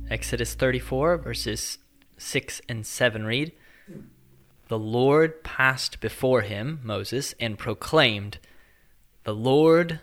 Exodus 34, verses 6 and 7 read, "The Lord passed before him," Moses, "and proclaimed, the Lord,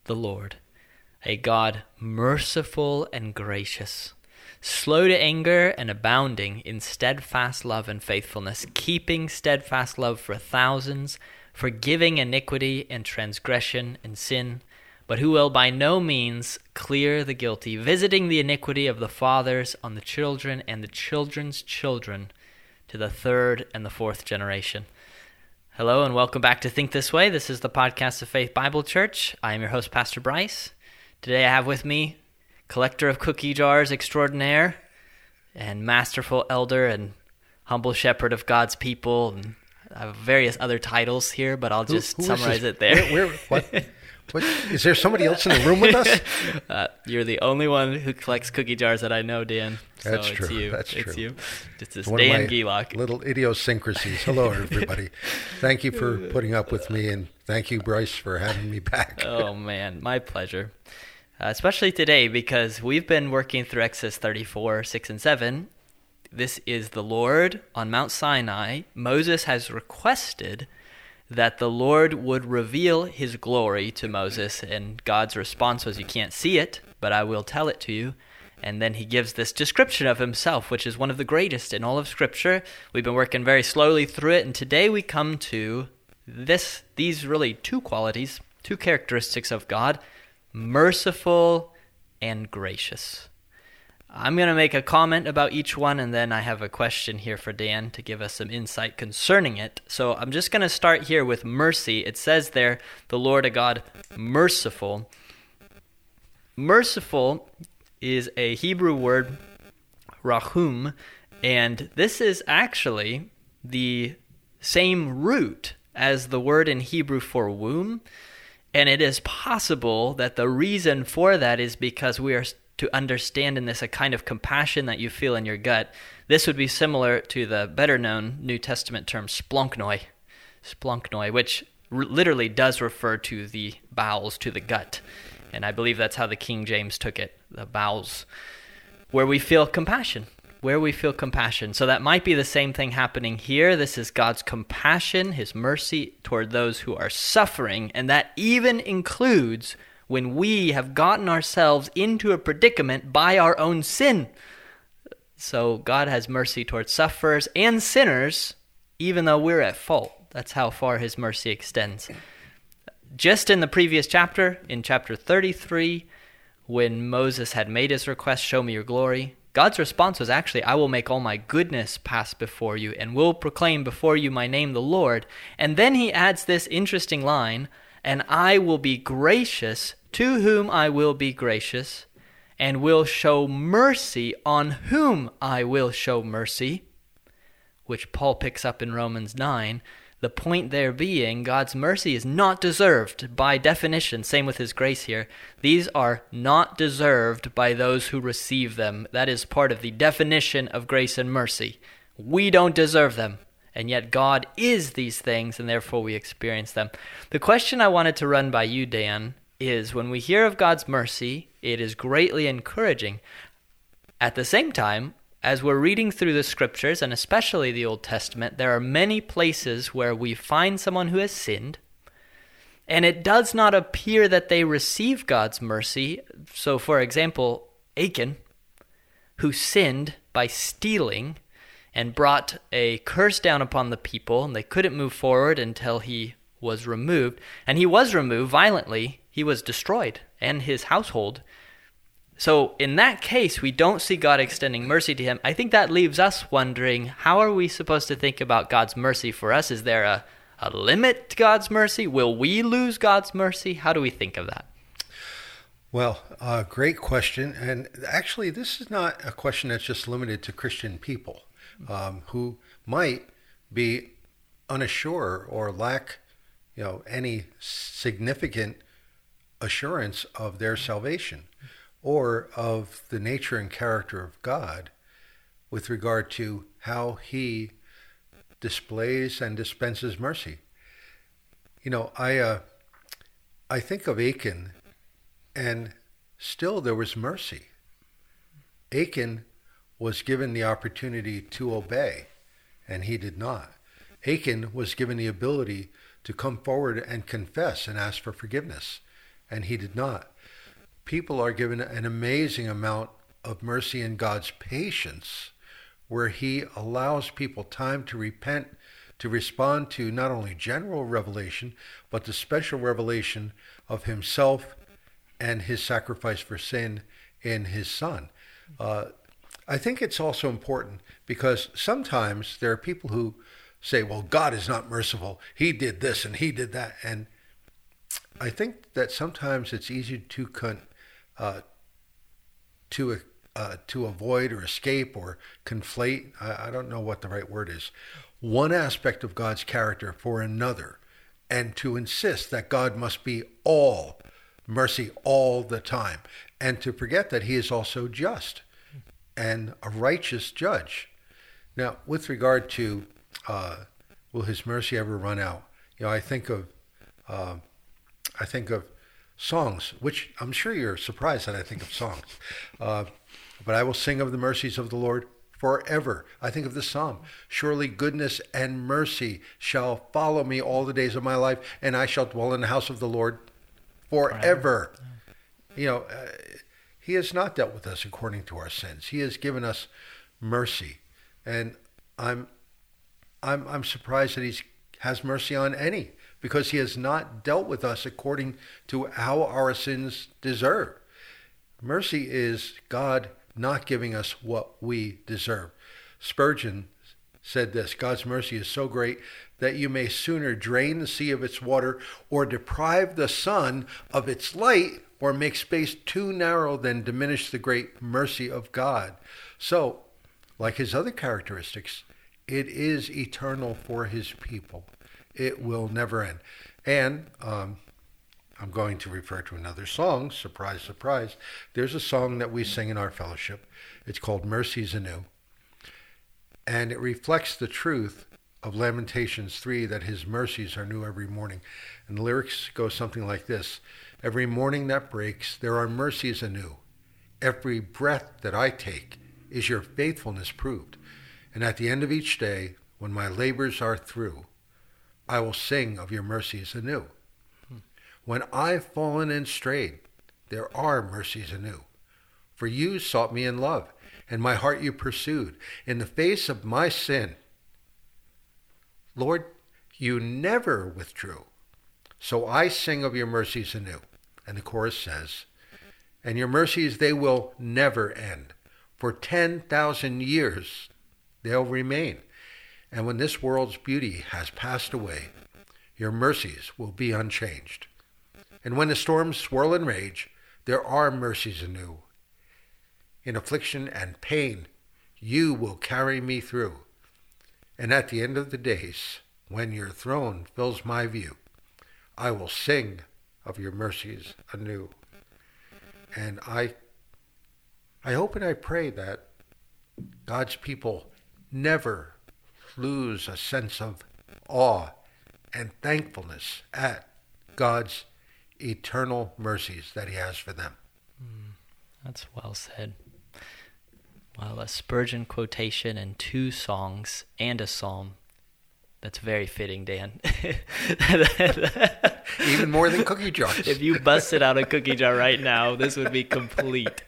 a God merciful and gracious, slow to anger and abounding in steadfast love and faithfulness, keeping steadfast love for thousands, forgiving iniquity and transgression and sin, but who will by no means clear the guilty, visiting the iniquity of the fathers on the children and the children's children to the third and the fourth generation." Hello and welcome back to Think This Way. This is the Podcast of Faith Bible Church. I am your host, Pastor Bryce. Today I have with me collector of cookie jars extraordinaire and masterful elder and humble shepherd of God's people. And I have various other titles here, but I'll just summarize it there. What? Is there somebody else in the room with us? You're the only one who collects cookie jars that I know, Dan. So That's it's true. you. That's it's true. you. It's this One Dan of my Gelock. little idiosyncrasies. Hello, everybody. Thank you for putting up with me, and thank you, Bryce, for having me back. Oh, man. My pleasure. Especially today, because we've been working through Exodus 34, 6, and 7. This is the Lord on Mount Sinai. Moses has requested that the Lord would reveal his glory to Moses, and God's response was, "You can't see it, but I will tell it to you." And then he gives this description of himself, which is one of the greatest in all of Scripture. We've been working very slowly through it, and today we come to these really two qualities, two characteristics of God: merciful and gracious. I'm going to make a comment about each one, and then I have a question here for Dan to give us some insight concerning it. So I'm just going to start here with mercy. It says there, the Lord a God merciful. Merciful is a Hebrew word, rahum, and this is actually the same root as the word in Hebrew for womb. And it is possible that the reason for that is because we are to understand in this a kind of compassion that you feel in your gut. This would be similar to the better-known New Testament term splunchnoy, which literally does refer to the bowels, to the gut. And I believe that's how the King James took it, the bowels, where we feel compassion. So that might be the same thing happening here. This is God's compassion, his mercy toward those who are suffering, and that even includes when we have gotten ourselves into a predicament by our own sin. So God has mercy towards sufferers and sinners, even though we're at fault. That's how far his mercy extends. Just in the previous chapter, in chapter 33, when Moses had made his request, "Show me your glory," God's response was actually, "I will make all my goodness pass before you and will proclaim before you my name, the Lord." And then he adds this interesting line, "And I will be gracious to whom I will be gracious, and will show mercy on whom I will show mercy," which Paul picks up in Romans 9. The point there being, God's mercy is not deserved by definition. Same with his grace here. These are not deserved by those who receive them. That is part of the definition of grace and mercy. We don't deserve them. And yet God is these things, and therefore we experience them. The question I wanted to run by you, Dan, is when we hear of God's mercy, it is greatly encouraging. At the same time, as we're reading through the Scriptures, and especially the Old Testament, there are many places where we find someone who has sinned, and it does not appear that they receive God's mercy. So, for example, Achan, who sinned by stealing and brought a curse down upon the people, and they couldn't move forward until he was removed. And he was removed violently. He was destroyed, and his household. So in that case, we don't see God extending mercy to him. I think that leaves us wondering, how are we supposed to think about God's mercy for us? Is there a limit to God's mercy? Will we lose God's mercy? How do we think of that? Well, great question. And actually, this is not a question that's just limited to Christian people who might be unsure or lack, any significant assurance of their salvation or of the nature and character of God with regard to how he displays and dispenses mercy. I think of Achan, and still there was mercy. Achan was given the opportunity to obey, and he did not. Achan was given the ability to come forward and confess and ask for forgiveness, and he did not. People are given an amazing amount of mercy in God's patience, where he allows people time to repent, to respond to not only general revelation, but the special revelation of himself and his sacrifice for sin in his Son. I think it's also important because sometimes there are people who say, well, God is not merciful. He did this and he did that. And I think that sometimes it's easy to avoid or escape or conflate. I don't know what the right word is. One aspect of God's character for another, and to insist that God must be all mercy all the time, and to forget that he is also just and a righteous judge. Now, with regard to will his mercy ever run out? I think of songs, which I'm sure you're surprised that I think of songs. But I will sing of the mercies of the Lord forever. I think of the Psalm. Surely goodness and mercy shall follow me all the days of my life, and I shall dwell in the house of the Lord forever. He has not dealt with us according to our sins. He has given us mercy. And I'm surprised that he has mercy on any, because he has not dealt with us according to how our sins deserve. Mercy is God not giving us what we deserve. Spurgeon said this: God's mercy is so great that you may sooner drain the sea of its water or deprive the sun of its light or make space too narrow than diminish the great mercy of God. So, like his other characteristics, it is eternal for his people. It will never end. And I'm going to refer to another song. Surprise, surprise. There's a song that we sing in our fellowship. It's called Mercies Anew. And it reflects the truth of Lamentations 3, that his mercies are new every morning. And the lyrics go something like this: every morning that breaks, there are mercies anew. Every breath that I take is your faithfulness proved. And at the end of each day, when my labors are through, I will sing of your mercies anew. When I've fallen and strayed, there are mercies anew. For you sought me in love, and my heart you pursued. In the face of my sin, Lord, you never withdrew. So I sing of your mercies anew. And the chorus says, and your mercies, they will never end. For 10,000 years they'll remain. And when this world's beauty has passed away, your mercies will be unchanged. And when the storms swirl and rage, there are mercies anew. In affliction and pain, you will carry me through. And at the end of the days, when your throne fills my view, I will sing of your mercies anew. And I hope and I pray that God's people never lose a sense of awe and thankfulness at God's eternal mercies that he has for them. That's well said. Well, a Spurgeon quotation and 2 songs and a psalm. That's very fitting, Dan. Even more than cookie jars. If you busted out a cookie jar right now, this would be complete.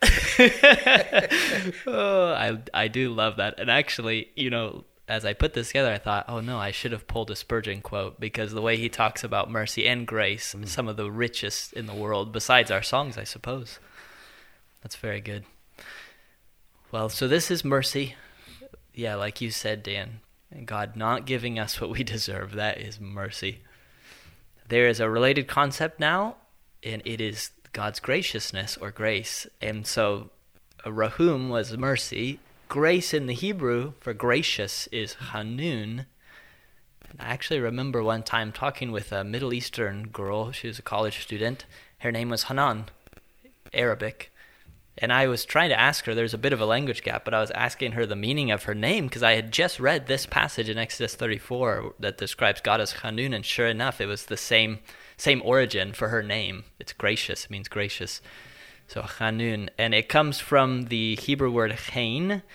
I do love that. And actually, as I put this together, I thought, oh no, I should have pulled a Spurgeon quote, because the way he talks about mercy and grace, some of the richest in the world, besides our songs, I suppose. That's very good. Well, so this is mercy. Yeah, like you said, Dan, God not giving us what we deserve, that is mercy. There is a related concept now, and it is God's graciousness or grace. And so rahum was mercy. Grace in the Hebrew for gracious is hanun. I actually remember one time talking with a Middle Eastern girl. She was a college student. Her name was Hanan, Arabic. And I was trying to ask her, there's a bit of a language gap, but I was asking her the meaning of her name, because I had just read this passage in Exodus 34 that describes God as Hanun, and sure enough, it was the same origin for her name. It's gracious, it means gracious. So Hanun, and it comes from the Hebrew word chain,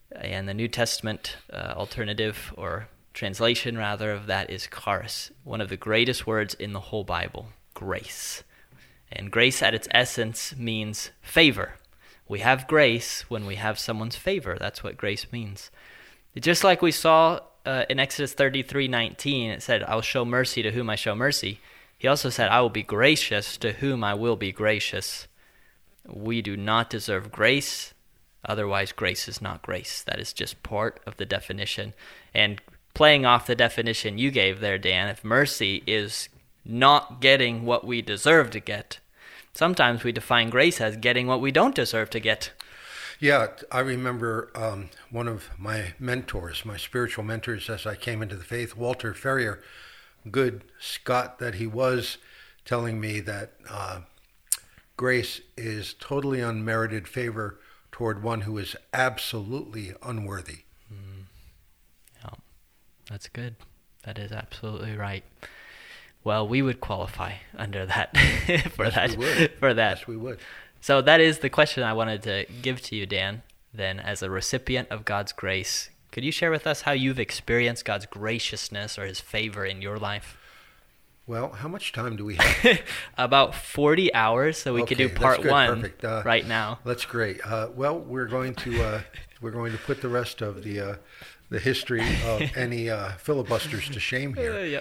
And the New Testament alternative, or translation rather, of that is charis, one of the greatest words in the whole Bible, grace. And grace at its essence means favor. We have grace when we have someone's favor. That's what grace means. Just like we saw in Exodus 33:19, it said, "I'll show mercy to whom I show mercy." He also said, "I will be gracious to whom I will be gracious." We do not deserve grace. Otherwise, grace is not grace. That is just part of the definition. And playing off the definition you gave there, Dan, if mercy is not getting what we deserve to get, sometimes we define grace as getting what we don't deserve to get. Yeah, I remember one of my mentors, my spiritual mentors as I came into the faith, Walter Ferrier, good Scot that he was, telling me that grace is totally unmerited favor toward one who is absolutely unworthy. Yeah, that's good. That is absolutely right. Well, we would qualify under that for that. Yes, we would. So that is the question I wanted to give to you, Dan. Then, as a recipient of God's grace, could you share with us how you've experienced God's graciousness or His favor in your life? Well, how much time do we have? About 40 hours, so we could do part one right now. That's great. Well, we're going to put the rest of the history of any filibusters to shame here.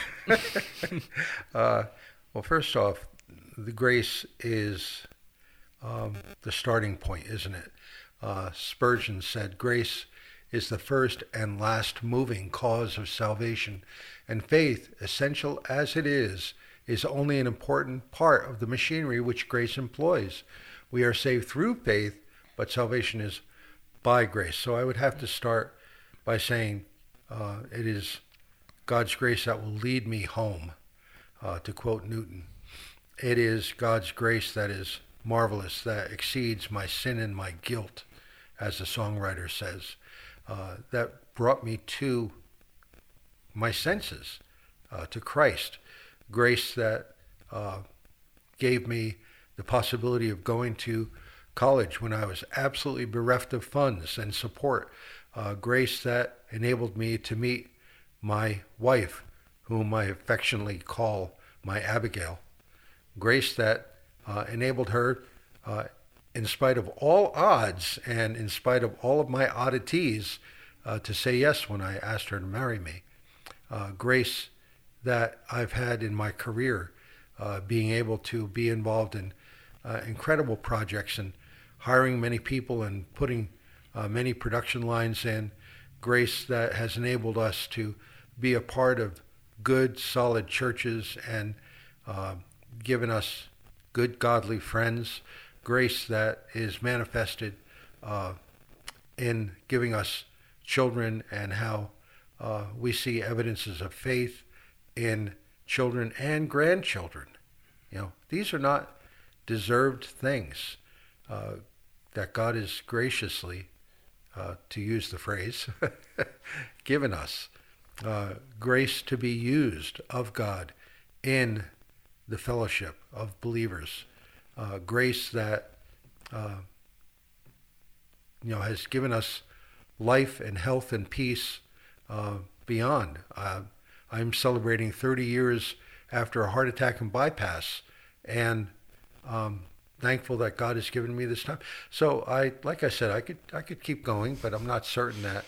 Well, first off, the grace is the starting point, isn't it? Spurgeon said, "Grace is the first and last moving cause of salvation, and faith, essential as it is only an important part of the machinery which grace employs. We are saved through faith, but salvation is by grace." So I would have to start by saying it is God's grace that will lead me home, to quote Newton. It is God's grace that is marvelous, that exceeds my sin and my guilt, as the songwriter says, that brought me to my senses, to Christ. Grace that gave me the possibility of going to college when I was absolutely bereft of funds and support. Grace that enabled me to meet my wife, whom I affectionately call my Abigail. Grace that enabled her, in spite of all odds and in spite of all of my oddities, to say yes when I asked her to marry me. Grace that I've had in my career, being able to be involved in incredible projects and hiring many people and putting many production lines in. Grace that has enabled us to be a part of good, solid churches and given us good, godly friends. Grace that is manifested in giving us children, and how we see evidences of faith in children and grandchildren. These are not deserved things that God is graciously, to use the phrase, given us. Grace to be used of God in the fellowship of believers. Grace that has given us life and health and peace beyond. I'm celebrating 30 years after a heart attack and bypass, and thankful that God has given me this time. So like I said, I could keep going, but I'm not certain that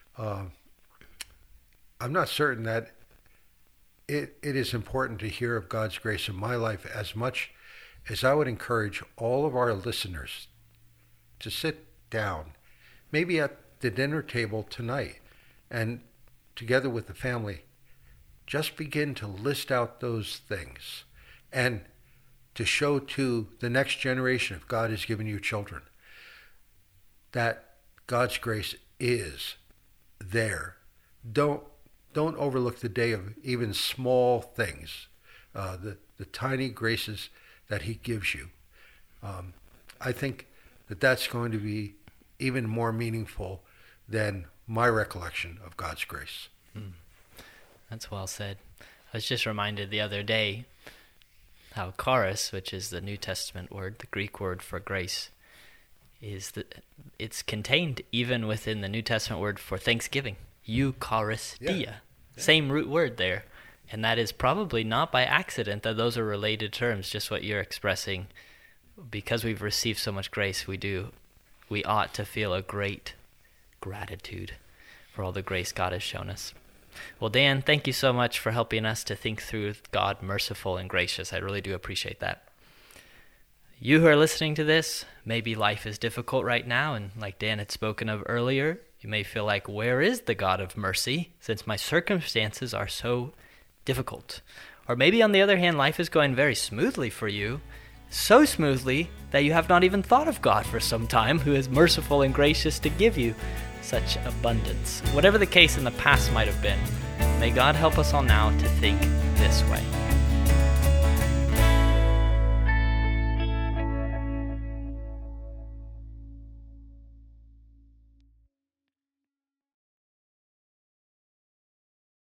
it is important to hear of God's grace in my life as much as I would encourage all of our listeners to sit down, maybe at the dinner table tonight, and together with the family, just begin to list out those things and to show to the next generation, if God has given you children, that God's grace is there. Don't overlook the day of even small things, the tiny graces that He gives you. I think that's going to be even more meaningful than my recollection of God's grace. That's well said. I was just reminded the other day how charis, which is the New Testament word, the Greek word for grace, it's contained even within the New Testament word for thanksgiving, Eucharistia. Yeah. Same root word there. And that is probably not by accident that those are related terms, just what you're expressing. Because we've received so much grace, we ought to feel a great gratitude for all the grace God has shown us. Well, Dan, thank you so much for helping us to think through God merciful and gracious. I really do appreciate that. You who are listening to this, maybe life is difficult right now, and like Dan had spoken of earlier, you may feel like, where is the God of mercy, since my circumstances are so difficult? Or maybe on the other hand, life is going very smoothly for you, so smoothly that you have not even thought of God for some time, who is merciful and gracious to give you such abundance. Whatever the case in the past might have been, may God help us all now to think this way.